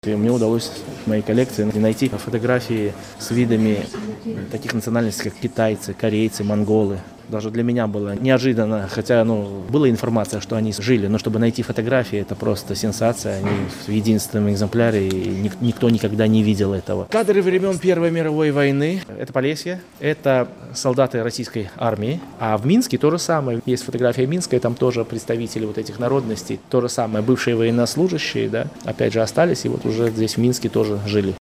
И мне удалось в моей коллекции найти фотографии с видами таких национальностей, как китайцы, корейцы, монголы. Даже для меня было неожиданно, хотя была информация, что они жили, но чтобы найти фотографии, это просто сенсация. Они в единственном экземпляре, и никто никогда не видел этого. Кадры времен Первой мировой войны. Это Полесье, это солдаты российской армии. А в Минске то же самое. Есть фотография Минска, и там тоже представители вот этих народностей. То же самое, бывшие военнослужащие, да, опять же остались, и вот уже здесь в Минске тоже жили.